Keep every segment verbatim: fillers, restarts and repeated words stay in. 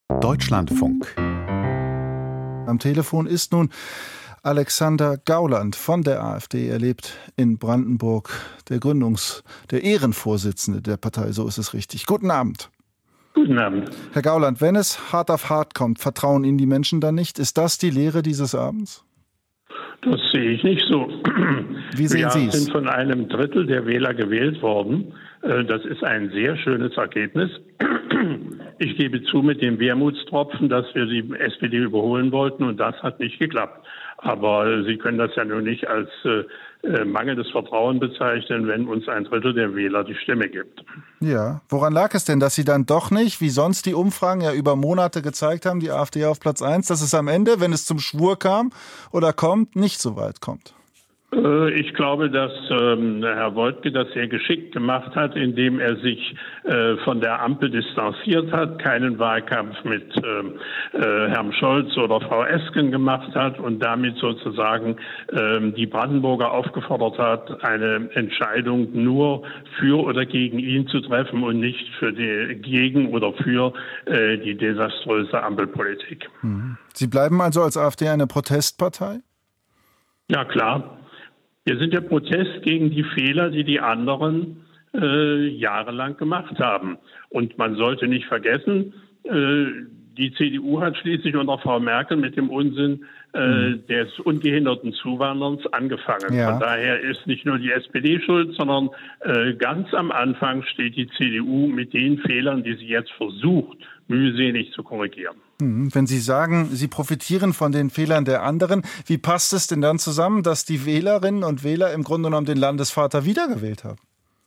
Deutschlandfunk. Am Telefon ist nun Alexander Gauland von der AfD. Er lebt in Brandenburg, der Gründungs-, der Ehrenvorsitzende der Partei, so ist es richtig. Guten Abend. Guten Abend. Herr Gauland, wenn es hart auf hart kommt, vertrauen Ihnen die Menschen dann nicht? Ist das die Lehre dieses Abends? Das sehe ich nicht so. Wie sehen Sie es? Wir sind von einem Drittel der Wähler gewählt worden. Das ist ein sehr schönes Ergebnis. Ich gebe zu mit dem Wermutstropfen, dass wir die S P D überholen wollten, und das hat nicht geklappt. Aber Sie können das ja nur nicht als äh, mangelndes Vertrauen bezeichnen, wenn uns ein Drittel der Wähler die Stimme gibt. Ja, woran lag es denn, dass Sie dann doch nicht, wie sonst die Umfragen ja über Monate gezeigt haben, die AfD auf Platz eins, dass es am Ende, wenn es zum Schwur kam oder kommt, nicht so weit kommt? Ich glaube, dass ähm, Herr Woidke das sehr geschickt gemacht hat, indem er sich äh, von der Ampel distanziert hat, keinen Wahlkampf mit ähm, äh, Herrn Scholz oder Frau Esken gemacht hat und damit sozusagen ähm, die Brandenburger aufgefordert hat, eine Entscheidung nur für oder gegen ihn zu treffen und nicht für die gegen oder für äh, die desaströse Ampelpolitik. Sie bleiben also als AfD eine Protestpartei? Ja, klar. Wir sind der Protest gegen die Fehler, die die anderen äh, jahrelang gemacht haben. Und man sollte nicht vergessen, äh, die C D U hat schließlich unter Frau Merkel mit dem Unsinn äh, mhm. des ungehinderten Zuwanderns angefangen. Ja. Von daher ist nicht nur die S P D schuld, sondern äh, ganz am Anfang steht die C D U mit den Fehlern, die sie jetzt versucht, mühselig zu korrigieren. Wenn Sie sagen, Sie profitieren von den Fehlern der anderen, wie passt es denn dann zusammen, dass die Wählerinnen und Wähler im Grunde genommen den Landesvater wiedergewählt haben?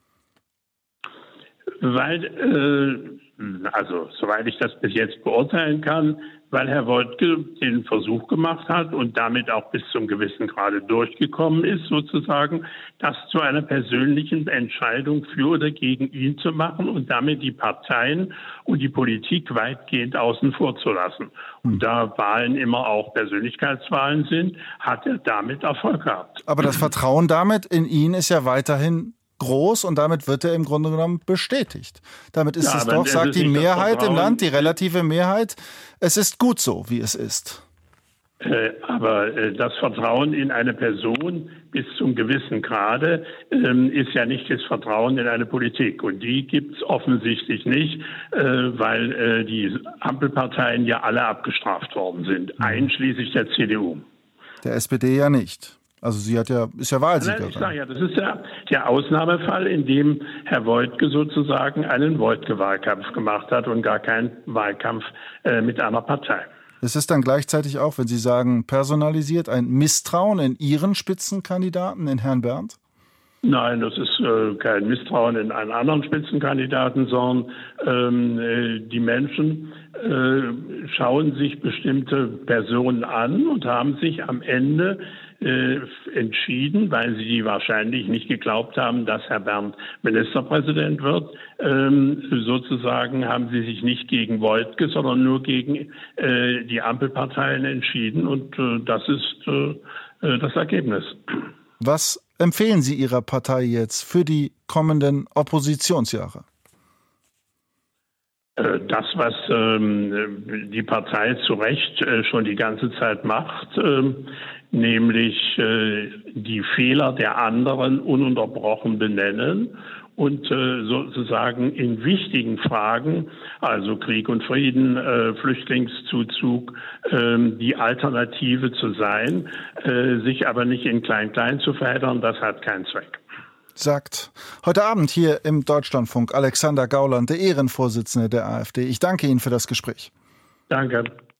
Weil, äh, also soweit ich das bis jetzt beurteilen kann, weil Herr Woidke den Versuch gemacht hat und damit auch bis zum gewissen Grade durchgekommen ist, sozusagen, das zu einer persönlichen Entscheidung für oder gegen ihn zu machen und damit die Parteien und die Politik weitgehend außen vor zu lassen. Und da Wahlen immer auch Persönlichkeitswahlen sind, hat er damit Erfolg gehabt. Aber das Vertrauen damit in ihn ist ja weiterhin groß und damit wird er im Grunde genommen bestätigt. Damit ist ja, es doch, sagt die Mehrheit im Land, die relative Mehrheit, es ist gut so, wie es ist. Äh, aber äh, das Vertrauen in eine Person bis zum gewissen Grade ähm, ist ja nicht das Vertrauen in eine Politik. Und die gibt es offensichtlich nicht, äh, weil äh, die Ampelparteien ja alle abgestraft worden sind, mhm. einschließlich der C D U. Der S P D ja nicht. Also sie hat ja, ist ja Wahlsiegerin. Ich sage ja, das ist ja der Ausnahmefall, in dem Herr Woidke sozusagen einen Woidke-Wahlkampf gemacht hat und gar keinen Wahlkampf äh, mit einer Partei. Es ist dann gleichzeitig auch, wenn Sie sagen, personalisiert, ein Misstrauen in Ihren Spitzenkandidaten, in Herrn Berndt? Nein, das ist äh, kein Misstrauen in einen anderen Spitzenkandidaten, sondern ähm, äh, die Menschen äh, schauen sich bestimmte Personen an und haben sich am Ende äh, entschieden, weil sie wahrscheinlich nicht geglaubt haben, dass Herr Berndt Ministerpräsident wird. Ähm, sozusagen haben sie sich nicht gegen Woidke, sondern nur gegen äh, die Ampelparteien entschieden. Und äh, das ist äh, das Ergebnis. Was empfehlen Sie Ihrer Partei jetzt für die kommenden Oppositionsjahre? Das, was ähm, die Partei zu Recht äh, schon die ganze Zeit macht, äh, nämlich äh, die Fehler der anderen ununterbrochen benennen und äh, sozusagen in wichtigen Fragen, also Krieg und Frieden, äh, Flüchtlingszuzug, äh, die Alternative zu sein, äh, sich aber nicht in Klein-Klein zu verheddern, das hat keinen Zweck. Sagt heute Abend hier im Deutschlandfunk Alexander Gauland, der Ehrenvorsitzende der AfD. Ich danke Ihnen für das Gespräch. Danke.